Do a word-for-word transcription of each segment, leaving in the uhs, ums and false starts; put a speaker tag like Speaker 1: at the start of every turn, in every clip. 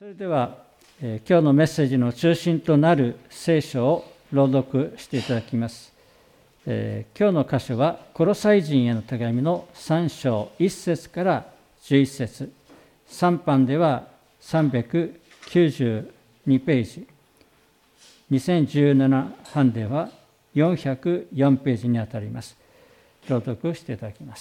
Speaker 1: それでは、えー、今日のメッセージの中心となる聖書を朗読していただきます。えー、今日の箇所はコロサイ人への手紙のさん章いっ節からじゅういち節、さん版ではさんびゃくきゅうじゅうにページ、にせんじゅうなな版ではよんひゃくよんページにあたります。朗読していただきます。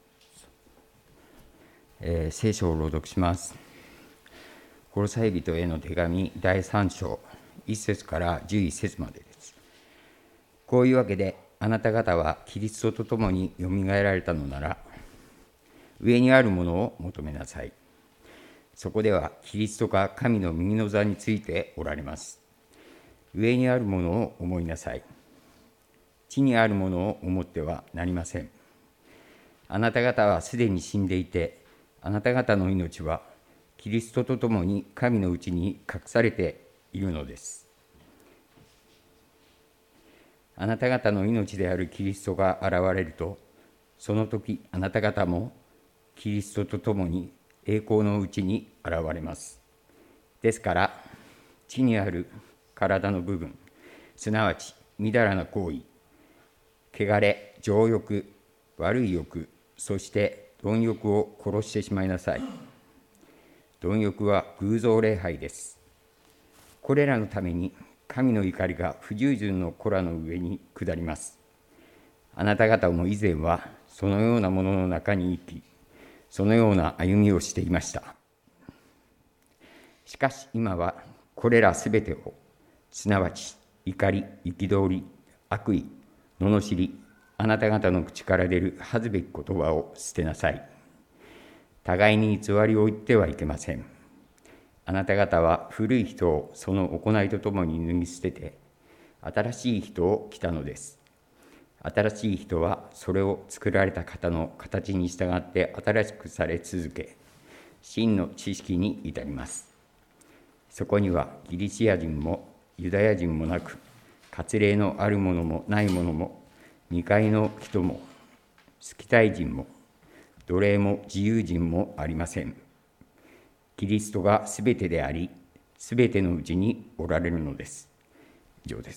Speaker 2: えー、聖書を朗読します。コロサイ人への手紙だいさん章いっ節からじゅういち節までです。こういうわけで、あなた方はキリストと共によみがえられたのなら、上にあるものを求めなさい。そこではキリストが神の右の座についておられます。上にあるものを思いなさい。地にあるものを思ってはなりません。あなた方はすでに死んでいて、あなた方の命はキリストと共に神のうちに隠されているのです。あなた方の命であるキリストが現れると、その時あなた方もキリストと共に栄光のうちに現れます。ですから、地にある体の部分、すなわちみだらな行為、汚れ、情欲、悪い欲、そして貪欲を殺してしまいなさい。貪欲は偶像礼拝です。これらのために神の怒りが不従順の子らの上に下ります。あなた方も以前はそのようなものの中に生き、そのような歩みをしていました。しかし今はこれらすべてを、すなわち怒り、憤り、悪意、罵り、あなた方の口から出る恥ずべき言葉を捨てなさい。互いに偽りを言ってはいけません。あなた方は古い人をその行いとともに脱ぎ捨てて、新しい人を着たのです。新しい人はそれを作られた方の形に従って新しくされ続け、真の知識に至ります。そこにはギリシア人もユダヤ人もなく、割礼のあるものもないものも、未開の人も、スキタイ人も、奴隷も自由人もありません。キリストがすべてであり、すべてのうちにおられるのです。以上です。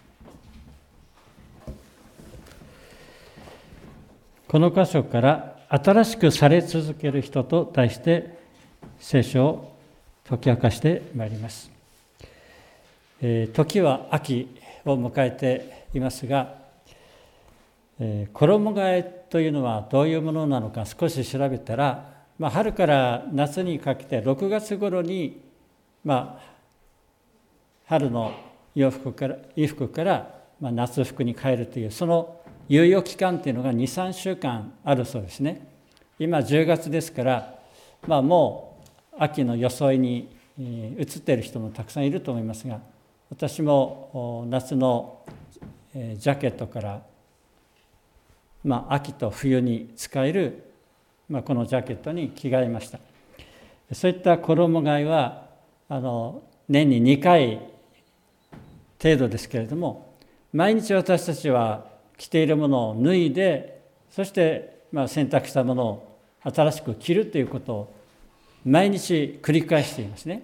Speaker 1: この箇所から新しくされ続ける人と題して聖書を解き明かしてまいります。えー、時は秋を迎えていますが、えー、衣替えというのはどういうものなのか少し調べたら、まあ、春から夏にかけてろくがつ頃に、まあ、春の洋服から衣服から、まあ、夏服に変えるというその猶予期間というのが にさんしゅうかんあるそうですね。今じゅうがつですから、まあ、もう秋の装いに移っている人もたくさんいると思いますが、私も夏のジャケットから、まあ、秋と冬に使える、まあ、このジャケットに着替えました。そういった衣替えはあの年ににかい程度ですけれども、毎日私たちは着ているものを脱いで、そしてまあ洗濯したものを新しく着るということを毎日繰り返していますね。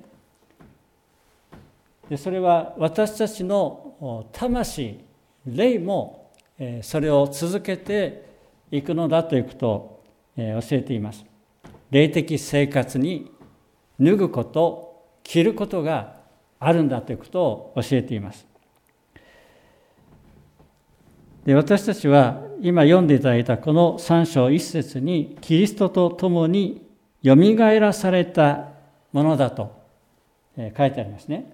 Speaker 1: でそれは私たちの魂、霊もそれを続けていくのだということを教えています。霊的生活に脱ぐこと、着ることがあるんだということを教えています。で私たちは今読んでいただいたこのさん章いっ節にキリストと共によみがえらされたものだと書いてありますね。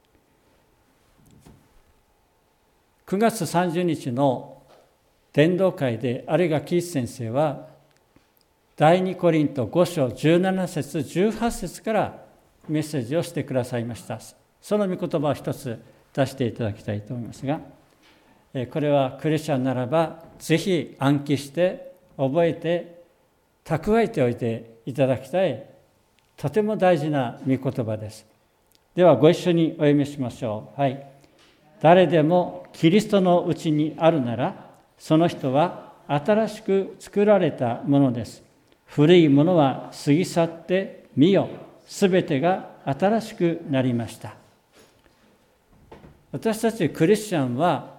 Speaker 1: くがつさんじゅうにちの伝道会で有賀喜一先生は第二コリントご章じゅうなな節じゅうはち節からメッセージをしてくださいました。その御言葉を一つ出していただきたいと思いますが、これはクリスチャンならばぜひ暗記して覚えて蓄えておいていただきたい、とても大事な御言葉です。ではご一緒にお読みしましょう。はい。誰でもキリストのうちにあるなら、その人は新しく作られたものです。古いものは過ぎ去って見よ、すべてが新しくなりました。私たちクリスチャンは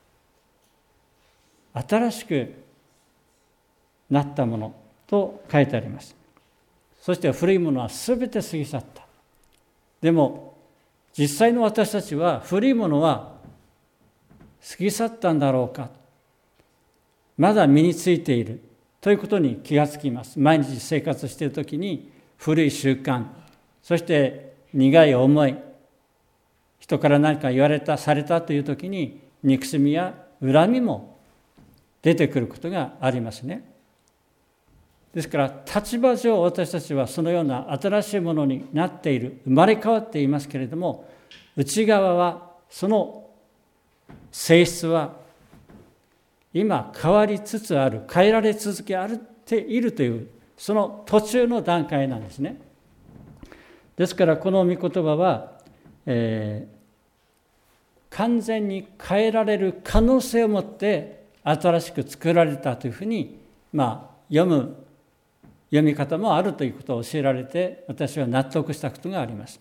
Speaker 1: 新しくなったものと書いてあります。そして古いものはすべて過ぎ去った。でも実際の私たちは古いものは過ぎ去ったんだろうか、まだ身についているということに気がつきます。毎日生活しているときに古い習慣、そして苦い思い、人から何か言われた、されたというときに憎しみや恨みも出てくることがありますね。ですから立場上私たちはそのような新しいものになっている、生まれ変わっていますけれども、内側はその性質は今変わりつつある、変えられ続けているというその途中の段階なんですね。ですからこの御言葉は、えー、完全に変えられる可能性を持って新しく作られたというふうに、まあ、読む読み方もあるということを教えられて、私は納得したことがあります。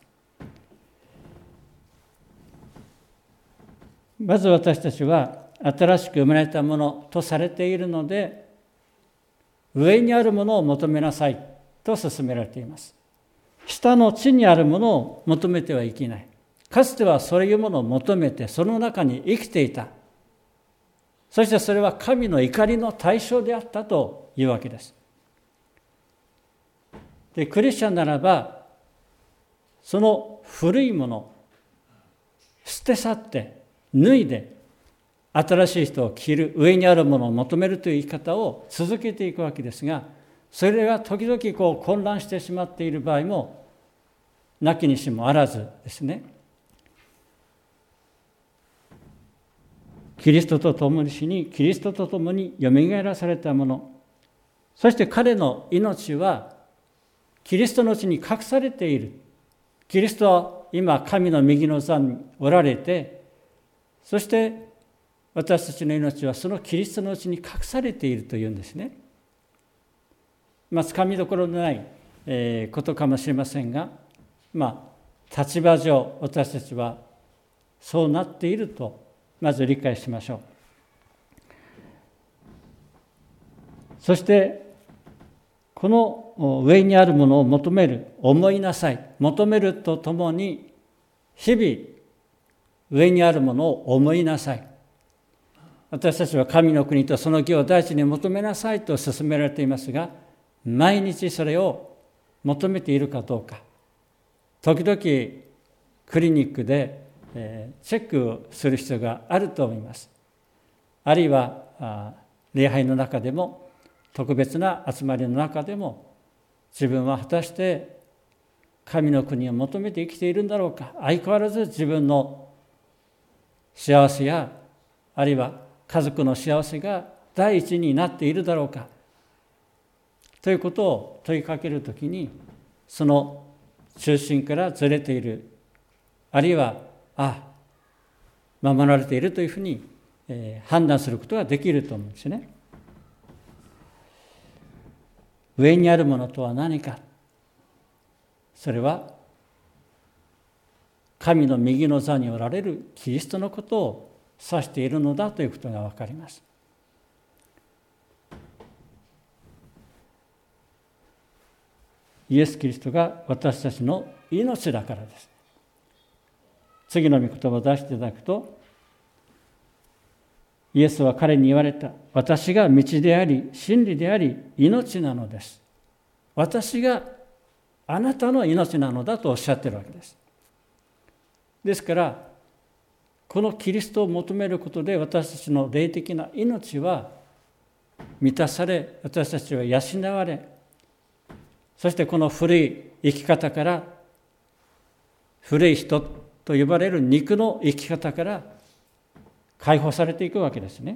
Speaker 1: まず私たちは新しく生まれたものとされているので、上にあるものを求めなさいと勧められています。下の地にあるものを求めてはいけない。かつてはそういうものを求めてその中に生きていた。そしてそれは神の怒りの対象であったというわけです。で、クリスチャンならばその古いものを捨て去って脱いで新しい人を着る、上にあるものを求めるという生き方を続けていくわけですが、それが時々こう混乱してしまっている場合もなきにしもあらずですね。キリストと共に死に、キリストと共によみがえらされたもの、そして彼の命はキリストのうちに隠されている。キリストは今神の右の座におられて、そして私たちの命はそのキリストのうちに隠されているというんですね。まあ、つかみどころのない、えー、ことかもしれませんが、まあ、立場上私たちはそうなっているとまず理解しましょう。そしてこの上にあるものを求める、思いなさい、求めるとともに日々上にあるものを思いなさい。私たちは神の国とその義を第一に求めなさいと勧められていますが、毎日それを求めているかどうか。時々クリニックでチェックをする必要があると思います。あるいは礼拝の中でも、特別な集まりの中でも、自分は果たして神の国を求めて生きているんだろうか。相変わらず自分の幸せや、あるいは家族の幸せが第一になっているだろうかということを問いかけるときに、その中心からずれている、あるいはあ守られているというふうに、えー、判断することができると思うんですね。上にあるものとは何か。それは神の右の座におられるキリストのことを指しているのだということが分かります。イエス・キリストが私たちの命だからです。次の御言葉を出していただくと、イエスは彼に言われた。私が道であり、真理であり、命なのです。私があなたの命なのだとおっしゃっているわけです。ですから、このキリストを求めることで私たちの霊的な命は満たされ、私たちは養われ、そしてこの古い生き方から、古い人と呼ばれる肉の生き方から解放されていくわけですね。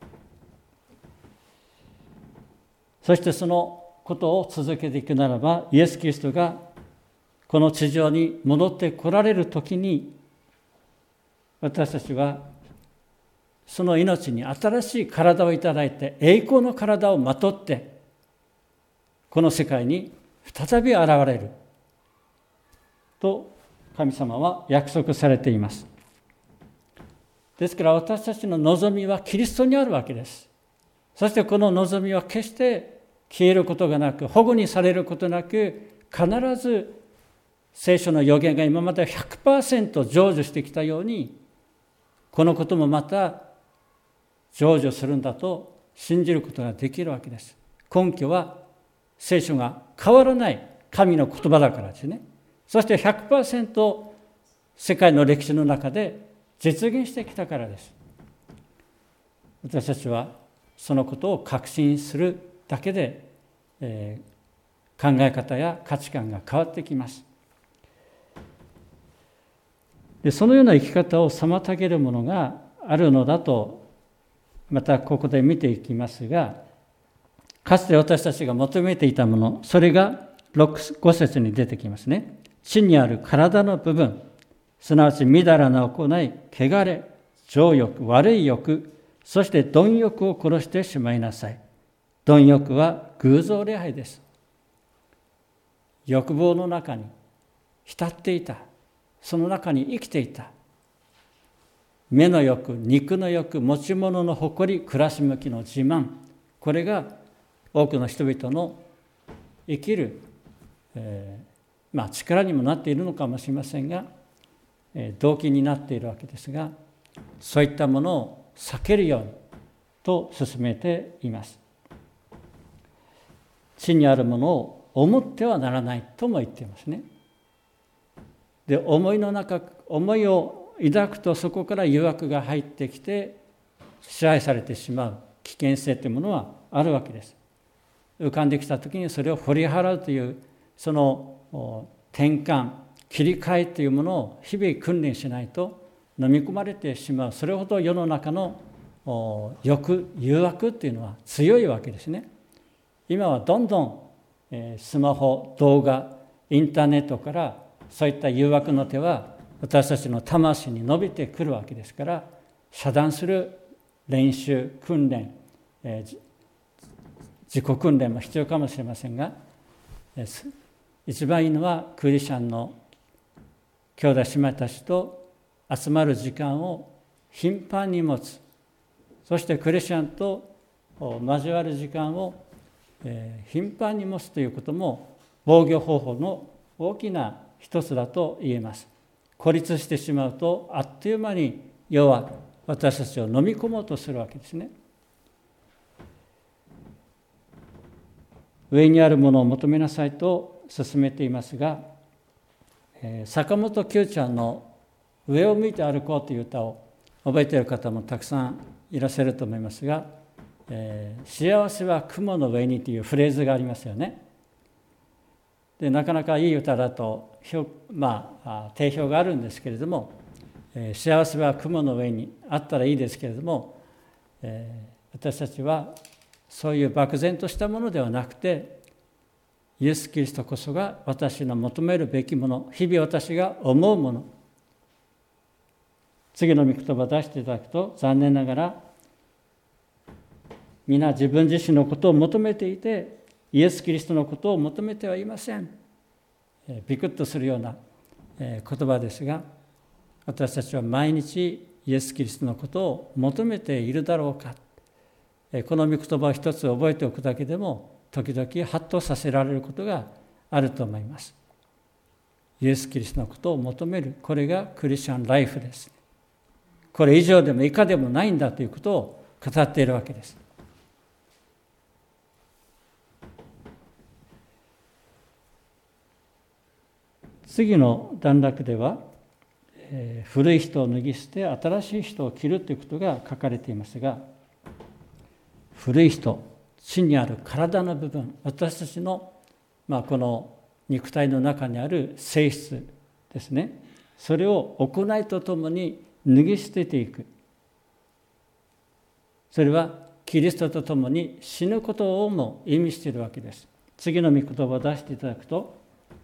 Speaker 1: そしてそのことを続けていくならば、イエス・キリストがこの地上に戻って来られるときに、私たちはその命に新しい体をいただいて、栄光の体をまとってこの世界に再び現れると神様は約束されています。ですから私たちの望みはキリストにあるわけです。そしてこの望みは決して消えることがなく、保護にされることなく、必ず聖書の預言が今まで ひゃくパーセント 成就してきたように、このこともまた成就するんだと信じることができるわけです。根拠は聖書が変わらない神の言葉だからですね。そして ひゃくパーセント 世界の歴史の中で実現してきたからです。私たちはそのことを確信するだけで、えー考え方や価値観が変わってきます。で、そのような生き方を妨げるものがあるのだと、またここで見ていきますが、かつて私たちが求めていたもの、それがご節に出てきますね。地にある体の部分、すなわちみだらな行い、汚れ、情欲、悪い欲、そして貪欲を殺してしまいなさい。貪欲は偶像礼拝です。欲望の中に浸っていた。その中に生きていた。目の欲、肉の欲、持ち物の誇り、暮らし向きの自慢。これが多くの人々の生きる、えーまあ、力にもなっているのかもしれませんが、えー、動機になっているわけですが、そういったものを避けるようにと勧めています。地にあるものを思ってはならないとも言っていますね。で、思いの中、思いを抱くとそこから誘惑が入ってきて支配されてしまう危険性というものはあるわけです。浮かんできた時にそれを掘り払うというその転換、切り替えというものを日々訓練しないと飲み込まれてしまう。それほど世の中の欲、誘惑というのは強いわけですね。今はどんどんスマホ、動画、インターネットからそういった誘惑の手は私たちの魂に伸びてくるわけですから、遮断する練習、訓練、自己訓練も必要かもしれませんが、一番いいのはクリスチャンの兄弟姉妹たちと集まる時間を頻繁に持つ。そしてクリスチャンと交わる時間を頻繁に持つということも防御方法の大きな一つだと言えます。孤立してしまうとあっという間に世は私たちを飲み込もうとするわけですね。上にあるものを求めなさいと勧めていますが、坂本九ちゃんの上を向いて歩こうという歌を覚えている方もたくさんいらっしゃると思いますが、えー、幸せは雲の上にというフレーズがありますよね。でなかなかいい歌だと、まあ、定評があるんですけれども、えー、幸せは雲の上にあったらいいですけれども、えー、私たちはそういう漠然としたものではなくて、イエス・キリストこそが私の求めるべきもの、日々私が思うもの。次の御言葉を出していただくと、残念ながら皆自分自身のことを求めていて、イエス・キリストのことを求めてはいません。ビクッとするような言葉ですが、私たちは毎日イエス・キリストのことを求めているだろうか。この御言葉を一つ覚えておくだけでも、時々ハッとさせられることがあると思います。イエス・キリストのことを求める、これがクリスチャンライフです。これ以上でも以下でもないんだということを語っているわけです。次の段落では、えー、古い人を脱ぎ捨て新しい人を着るということが書かれていますが、古い人、地にある体の部分、私たちの、まあ、この肉体の中にある性質ですね、それを行いとともに脱ぎ捨てていく。それはキリストとともに死ぬことをも意味しているわけです。次の御言葉を出していただくと、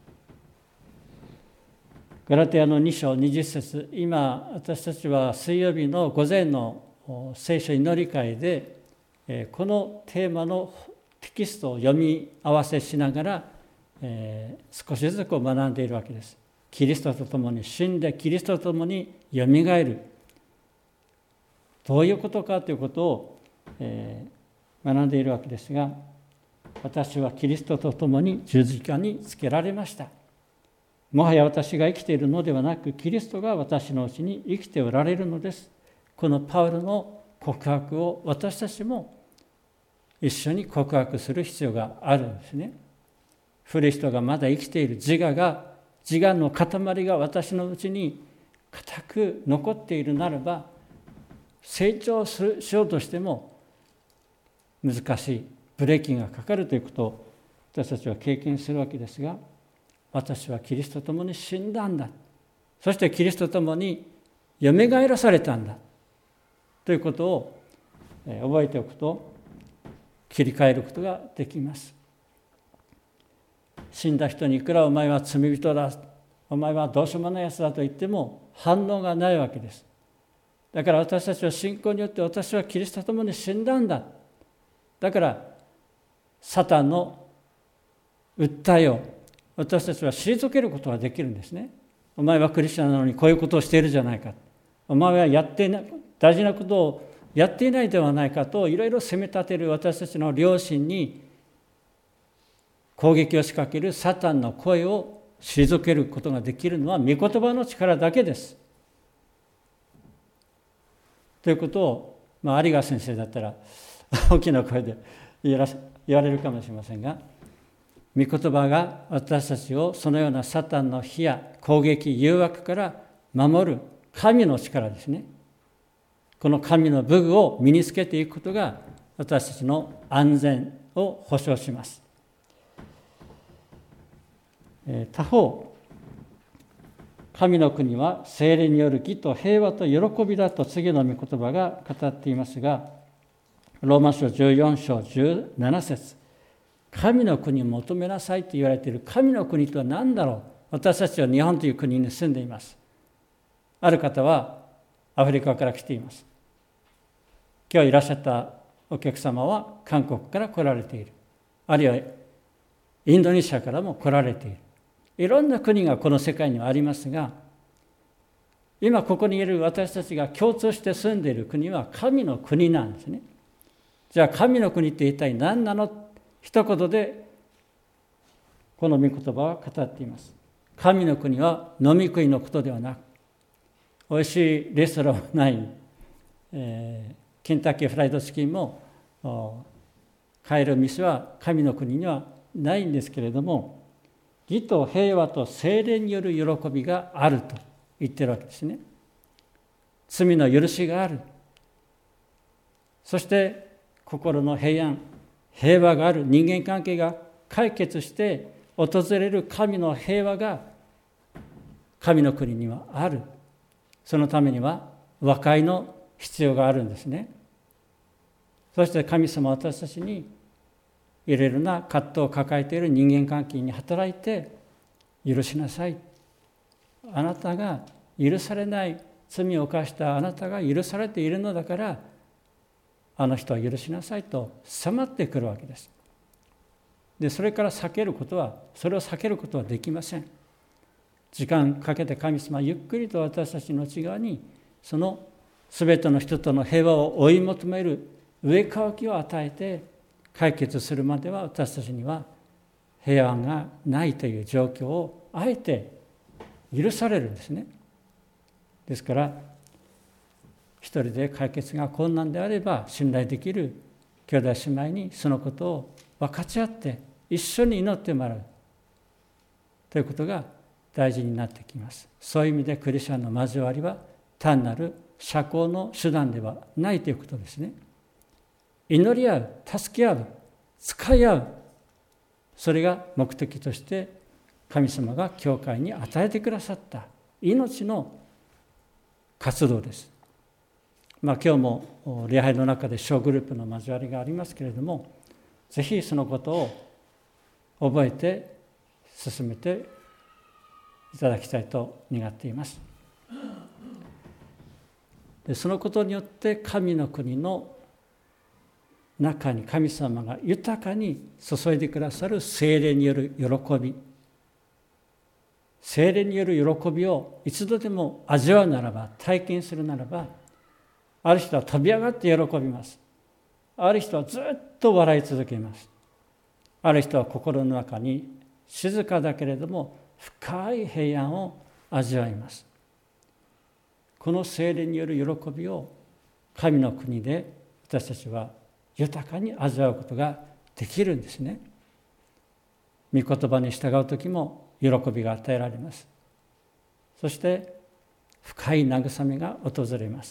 Speaker 1: ガラテヤのに章にじゅっ節、今私たちは水曜日の午前の聖書祈り会でこのテーマのテキストを読み合わせしながら、えー、少しずつこう学んでいるわけです。 キリストと共に死んでキリストと共によみがえる。どういうことかということを、えー、学んでいるわけですが、私はキリストと共に十字架につけられました。もはや私が生きているのではなく、キリストが私のうちに生きておられるのです。このパウロの告白を私たちも一緒に告白する必要があるんですね。古い人がまだ生きている自我が、自我の塊が私のうちに固く残っているならば、成長しようとしても難しい、ブレーキがかかるということを私たちは経験するわけですが、私はキリストと共に死んだんだ、そしてキリストと共によみがえらされたんだということを覚えておくと、切り替えることができます。死んだ人にいくらお前は罪人だ、お前はどうしようもないやつだと言っても反応がないわけです。だから私たちは信仰によって、私はキリストと共に死んだんだ、だからサタンの訴えを私たちは退けることができるんですね。お前はクリスチャンなのにこういうことをしているじゃないか、お前はやっていない、大事なことをやっていないではないかと、いろいろ責め立てる私たちの良心に攻撃を仕掛けるサタンの声を退けることができるのは御言葉の力だけです。ということを、まあ、有賀先生だったら大きな声で言われるかもしれませんが、御言葉が私たちをそのようなサタンの火や攻撃、誘惑から守る神の力ですね。この神の武具を身につけていくことが私たちの安全を保証します。他方、神の国は聖霊による義と平和と喜びだと次の御言葉が語っていますが、ローマ書じゅうよん章じゅうなな節、神の国を求めなさいと言われている神の国とは何だろう。私たちは日本という国に住んでいます。ある方はアフリカから来ています。今日いらっしゃったお客様は韓国から来られている。あるいはインドネシアからも来られている。いろんな国がこの世界にはありますが、今ここにいる私たちが共通して住んでいる国は神の国なんですね。じゃあ神の国って一体何なの？一言でこの御言葉は語っています。神の国は飲み食いのことではなく、おいしいレストランはない、えー、ケンタッキーフライドチキンも買える店は神の国にはないんですけれども、義と平和と聖霊による喜びがあると言ってるわけですね。罪の許しがある。そして心の平安、平和がある。人間関係が解決して訪れる神の平和が神の国にはある。そのためには和解の必要があるんですね。そして神様は私たちにいろいろな葛藤を抱えている人間関係に働いて、許しなさい。あなたが許されない罪を犯したあなたが許されているのだから、あの人は許しなさいと迫ってくるわけです。で、それから避けることは、それを避けることはできません。時間かけて神様はゆっくりと私たちの内側に、そのすべての人との平和を追い求める上渇きを与えて、解決するまでは私たちには平安がないという状況をあえて許されるんですね。ですから一人で解決が困難であれば、信頼できる兄弟姉妹にそのことを分かち合って一緒に祈ってもらうということが大事になってきます。そういう意味でクリスチャンの交わりは単なる社交の手段ではないということですね。祈り合う、助け合う、使い合う、それが目的として神様が教会に与えてくださった命の活動です。まあ、今日も礼拝の中で小グループの交わりがありますけれども、ぜひそのことを覚えて進めていただきたいと願っています。で、そのことによって神の国の中に神様が豊かに注いでくださる聖霊による喜び、 聖霊による喜びを一度でも味わうならば、体験するならば、ある人は飛び上がって喜びます。ある人はずっと笑い続けます。ある人は心の中に静かだけれども深い平安を味わいます。この聖霊による喜びを神の国で私たちは豊かに味わうことができるんですね。御言葉に従うときも喜びが与えられます。そして深い慰めが訪れます。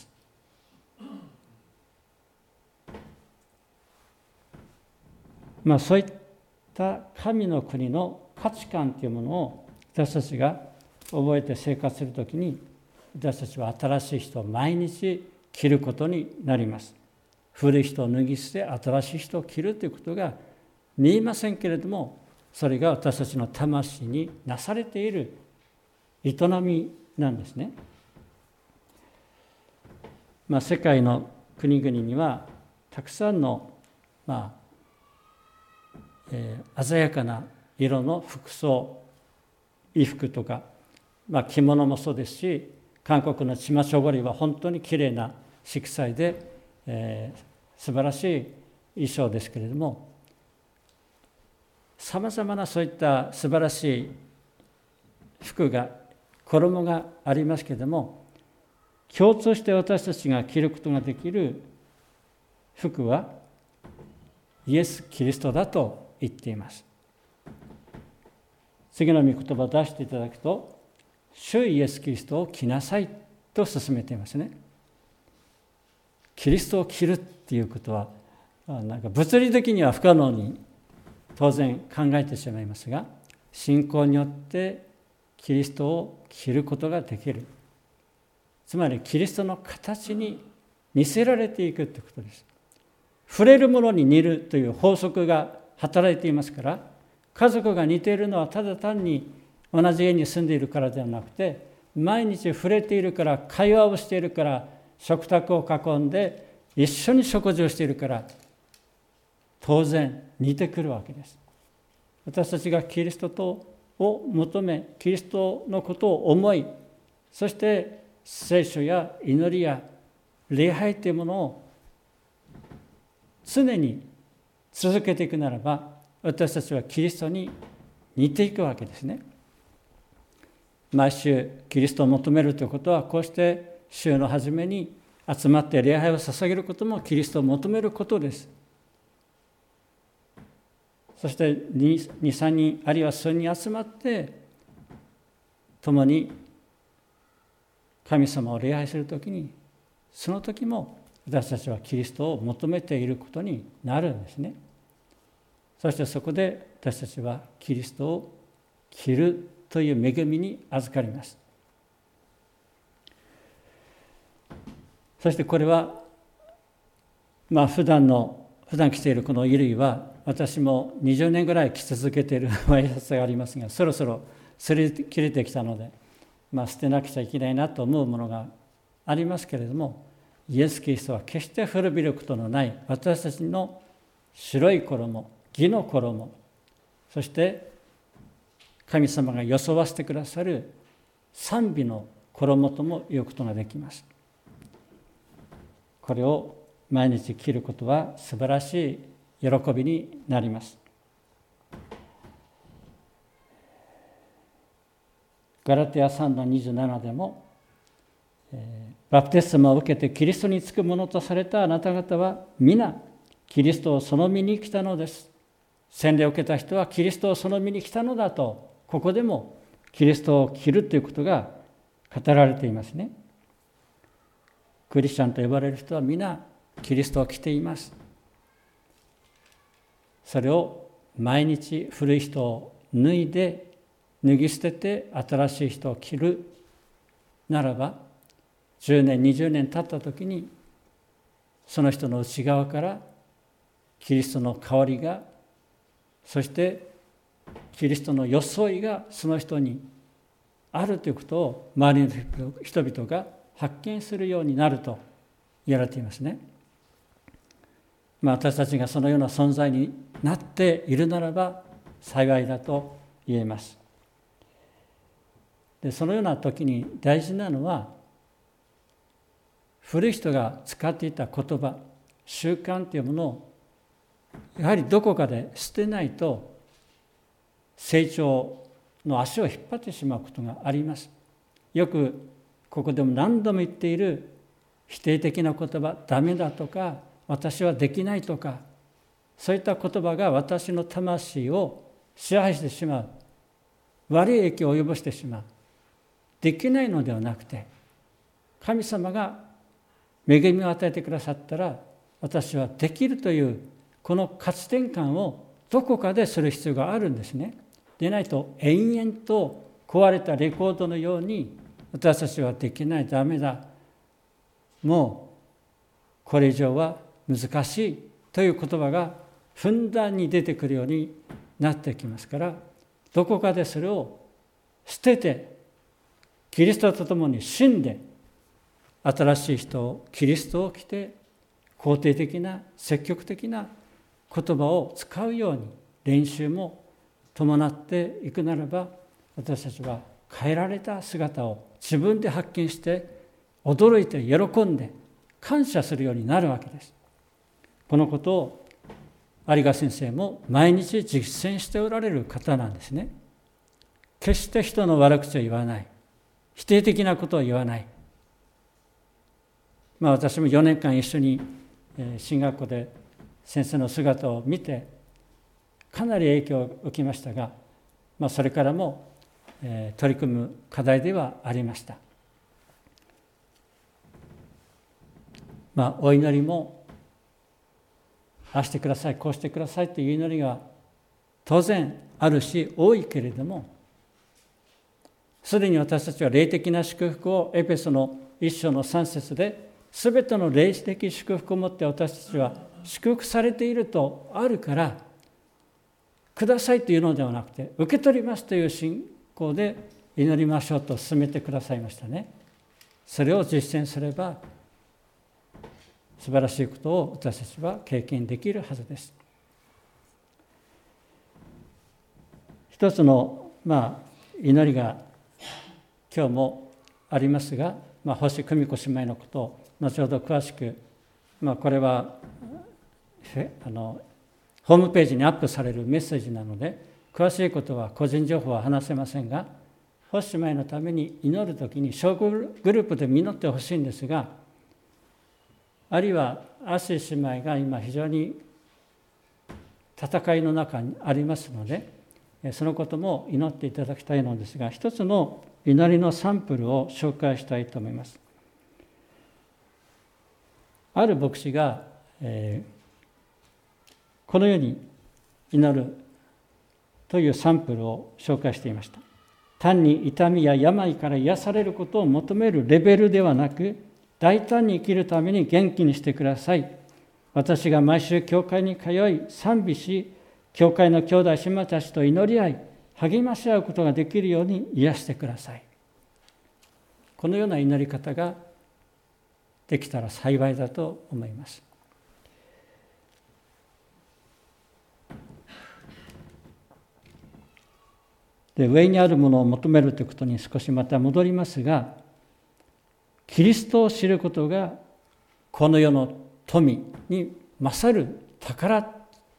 Speaker 1: まあそういった神の国の価値観というものを私たちが覚えて生活するときに、私たちは新しい人を毎日着ることになります。古い人を脱ぎ捨て新しい人を着るということが見えませんけれども、それが私たちの魂になされている営みなんですね。まあ、世界の国々にはたくさんの、まあえー、鮮やかな色の服装、衣服とか、まあ、着物もそうですし、韓国のチマチョゴリは本当にきれいな色彩で、えー、素晴らしい衣装ですけれども、さまざまなそういった素晴らしい服が、衣がありますけれども、共通して私たちが着ることができる服はイエス・キリストだと言っています。次の御言葉を出していただくと、主イエス・キリストを着なさいと勧めていますね。キリストを着るっていうことは、なんか物理的には不可能に当然考えてしまいますが、信仰によってキリストを着ることができる。つまりキリストの形に似せられていくということです。触れるものに似るという法則が働いていますから、家族が似ているのはただ単に同じ家に住んでいるからではなくて、毎日触れているから、会話をしているから、食卓を囲んで一緒に食事をしているから、当然似てくるわけです。私たちがキリストとを求め、キリストのことを思い、そして聖書や祈りや礼拝というものを常に続けていくならば、私たちはキリストに似ていくわけですね。毎週キリストを求めるということは、こうして週の初めに集まって礼拝を捧げることもキリストを求めることです。そしてに、さんにんあるいは数人集まって共に神様を礼拝するときに、その時も私たちはキリストを求めていることになるんですね。そしてそこで私たちはキリストを着るという恵みに預かります。そしてこれはまあ普段の普段着ているこの衣類は、私もにじゅうねんぐらい着続けているワイシャツがありますが、そろそろ擦り切れてきたので、まあ、捨てなくちゃいけないなと思うものがありますけれども、イエス・キリストは決して古びることのない私たちの白い衣、義の衣、そして神様が装わせてくださる賛美の衣とも言うことができます。これを毎日着ることは素晴らしい喜びになります。ガラテヤさんのにじゅうななでも、えー、バプテスマを受けてキリストにつくものとされたあなた方は皆キリストをその身に来たのです。洗礼を受けた人はキリストをその身に来たのだと、ここでもキリストを着るということが語られていますね。クリスチャンと呼ばれる人は皆キリストを着ています。それを毎日古い人を脱いで脱ぎ捨てて新しい人を着るならば、じゅうねんにじゅうねん経った時にその人の内側からキリストの香りが、そしてキリストの装いがその人にあるということを周りの人々が発見するようになると言われていますね。まあ、私たちがそのような存在になっているならば幸いだと言えます。 でそのような時に大事なのは、古い人が使っていた言葉、習慣というものをやはりどこかで捨てないと成長の足を引っ張ってしまうことがあります。よくここでも何度も言っている否定的な言葉、ダメだとか私はできないとか、そういった言葉が私の魂を支配してしまう、悪い影響を及ぼしてしまう。できないのではなくて、神様が恵みを与えてくださったら私はできるというこの価値転換をどこかでする必要があるんですね。でないと延々と壊れたレコードのように、私たちはできない、ダメだ、もうこれ以上は難しいという言葉がふんだんに出てくるようになってきますから、どこかでそれを捨ててキリストと共に死んで、新しい人を、キリストを着て肯定的な積極的な言葉を使うように練習も伴っていくならば、私たちは変えられた姿を自分で発見して驚いて喜んで感謝するようになるわけです。このことを有賀先生も毎日実践しておられる方なんですね。決して人の悪口を言わない、否定的なことを言わない。まあ私もよねんかん一緒に進学校で先生の姿を見てかなり影響を受けましたが、まあ、それからも取り組む課題ではありました。まあお祈りも、ああしてください、こうしてくださいという祈りが当然あるし多いけれども、すでに私たちは霊的な祝福をエペソの一章の三節で、すべての霊的祝福をもって私たちは祝福されているとあるから、くださいというのではなくて受け取りますという信仰で祈りましょうと勧めてくださいましたね。それを実践すれば素晴らしいことを私たちは経験できるはずです。一つの、まあ、祈りが今日もありますが、まあ、星久美子姉妹のことを後ほど詳しく、まあ、これはあのホームページにアップされるメッセージなので詳しいことは個人情報は話せませんが、星姉妹のために祈るときに小グループで祈ってほしいんですが、あるいはアシ姉妹が今非常に戦いの中にありますので、そのことも祈っていただきたいのですが、一つの祈りのサンプルを紹介したいと思います。ある牧師が、えー、このように祈るというサンプルを紹介していました。単に痛みや病から癒されることを求めるレベルではなく、大胆に生きるために元気にしてください。私が毎週教会に通い賛美し、教会の兄弟姉妹たちと祈り合い励まし合うことができるように癒してください。このような祈り方ができたら幸いだと思います。で、上にあるものを求めるということに少しまた戻りますが、キリストを知ることがこの世の富に勝る宝、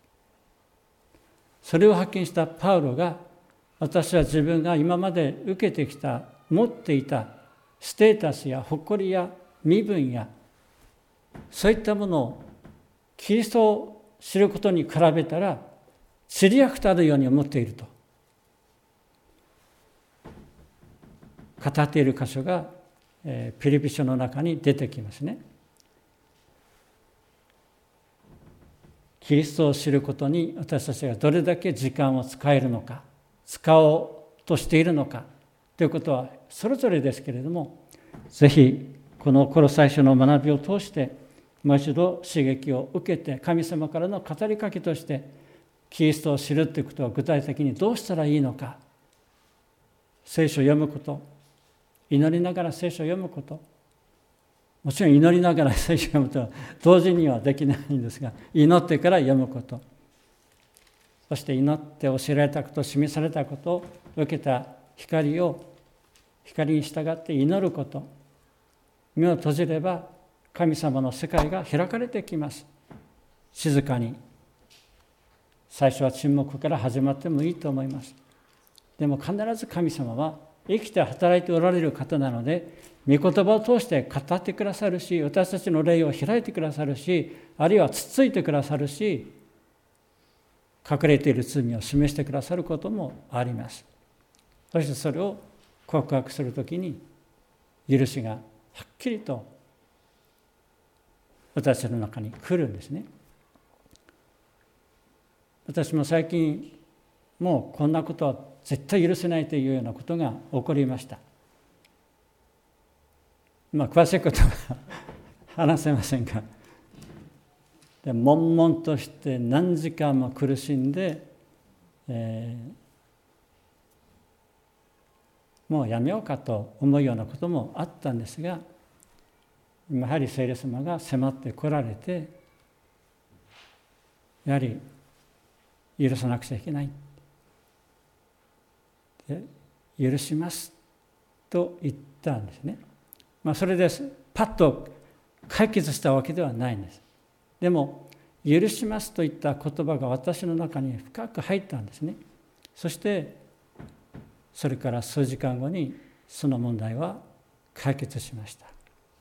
Speaker 1: それを発見したパウロが、私は自分が今まで受けてきた持っていたステータスや誇りや身分やそういったものをキリストを知ることに比べたら塵やくたるように思っていると語っている箇所がピリピ書の中に出てきますね。キリストを知ることに私たちがどれだけ時間を使えるのか、使おうとしているのかということはそれぞれですけれども、ぜひこのコロサイ書の学びを通してもう一度刺激を受けて、神様からの語りかけとしてキリストを知るということは具体的にどうしたらいいのか、聖書を読むこと、祈りながら聖書を読むこと、もちろん祈りながら聖書を読むとは同時にはできないんですが、祈ってから読むこと、そして祈って教えられたこと、示されたことを受けた光を光に従って祈ること、目を閉じれば神様の世界が開かれてきます。静かに、最初は沈黙から始まってもいいと思います。でも必ず神様は生きて働いておられる方なので、御言葉を通して語ってくださるし、私たちの霊を開いてくださるし、あるいはつついてくださるし、隠れている罪を示してくださることもあります。そしてそれを告白するときに、許しがはっきりと私の中に来るんですね。私も最近、もうこんなことは絶対許せないというようなことが起こりました。まあ詳しいことは話せませんが、で悶々として何時間も苦しんで、えー、もうやめようかと思うようなこともあったんですが、やはり聖霊様が迫ってこられて、やはり許さなくちゃいけない、で許しますと言ったんですね。まあ、それでパッと解決したわけではないんです。でも許しますといった言葉が私の中に深く入ったんですね。そしてそれから数時間後にその問題は解決しました。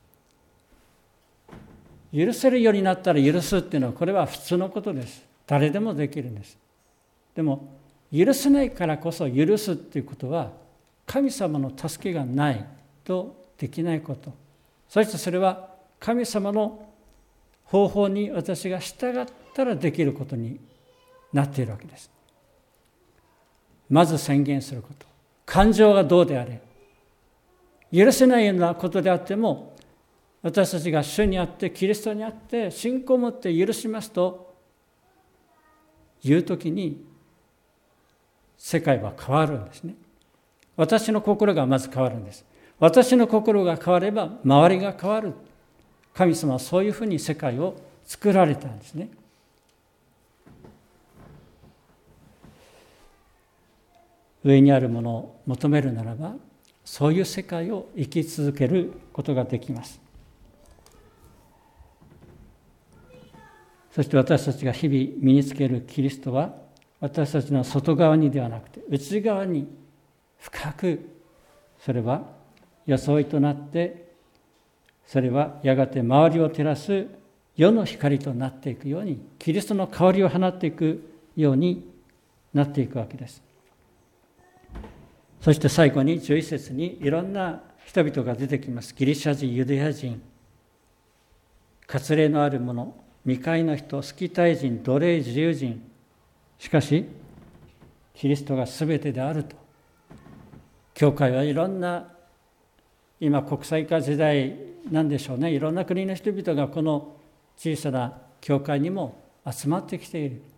Speaker 1: 許せるようになったら許すっていうのは、これは普通のことです。誰でもできるんです。でも許せないからこそ許すっていうことは、神様の助けがないとできないこと。そしてそれは神様の方法に私が従ったらできることになっているわけです。まず宣言すること。感情がどうであれ、許せないようなことであっても、私たちが主にあって、キリストにあって、信仰を持って許しますというときに、世界は変わるんですね。私の心がまず変わるんです。私の心が変われば周りが変わる。神様はそういうふうに世界を作られたんですね。上にあるものを求めるならば、そういう世界を生き続けることができます。そして私たちが日々身につけるキリストは、私たちの外側にではなくて内側に深く、それは装いとなって、それはやがて周りを照らす世の光となっていくように、キリストの香りを放っていくようになっていくわけです。そして最後にじゅういち節にいろんな人々が出てきます。ギリシャ人、ユダヤ人、割礼のある者、未開の人、スキタイ人、奴隷自由人、しかしキリストがすべてであると。教会はいろんな、今国際化時代なんでしょうね、いろんな国の人々がこの小さな教会にも集まってきている。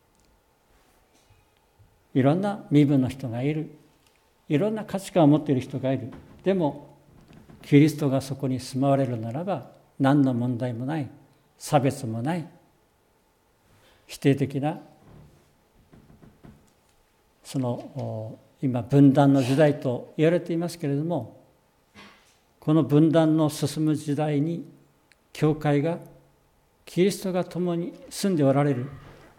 Speaker 1: いろんな身分の人がいる。いろんな価値観を持っている人がいる。でもキリストがそこに住まわれるならば、何の問題もない、差別もない、否定的な、その今分断の時代と言われていますけれども、この分断の進む時代に教会がキリストが共に住んでおられる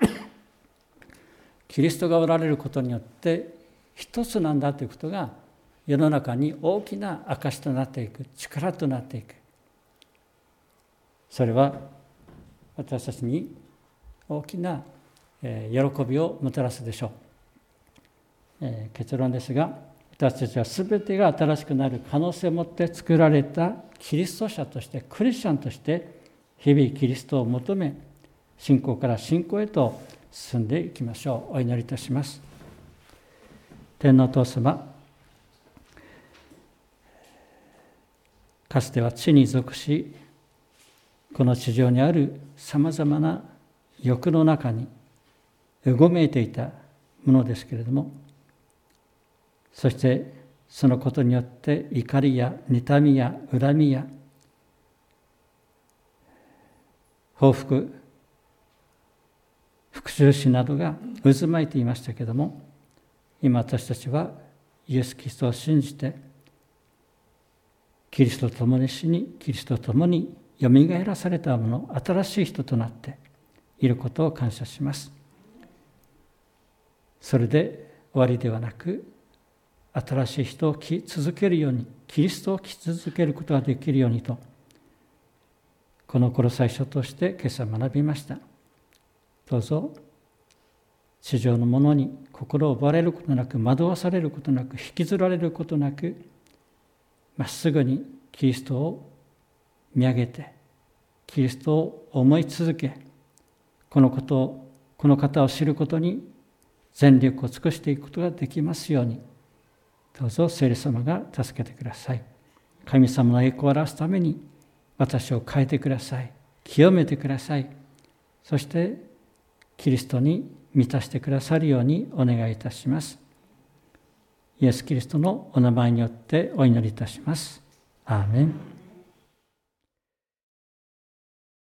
Speaker 1: キリストがおられることによって一つなんだということが世の中に大きな証となっていく、力となっていく。それは私たちに大きな喜びをもたらすでしょう。えー、結論ですが、私たちは全てが新しくなる可能性を持って作られたキリスト者として、クリスチャンとして日々キリストを求め、信仰から信仰へと進んでいきましょう。お祈りいたします。天皇父様、かつては地に属し、この地上にあるさまざまな欲の中にうごめいていたものですけれども、そしてそのことによって怒りや妬みや恨みや報復、復讐心などが渦巻いていましたけれども、今私たちはイエス・キリストを信じてキリストと共に死に、キリストと共によみがえらされたもの、新しい人となっていることを感謝します。それで終わりではなく、新しい人を生き続けるように、キリストを生き続けることができるようにと、このコロサイ書として今朝学びました。どうぞ地上のものに心を奪われることなく、惑わされることなく、引きずられることなく、まっすぐにキリストを見上げて、キリストを思い続け、このことを、この方を知ることに全力を尽くしていくことができますように、どうぞ聖霊様が助けてください。神様の栄光を表すために私を変えてください。清めてください。そしてキリストに満たしてくださるようにお願いいたします。イエス・キリストのお名前によってお祈りいたします。アーメン。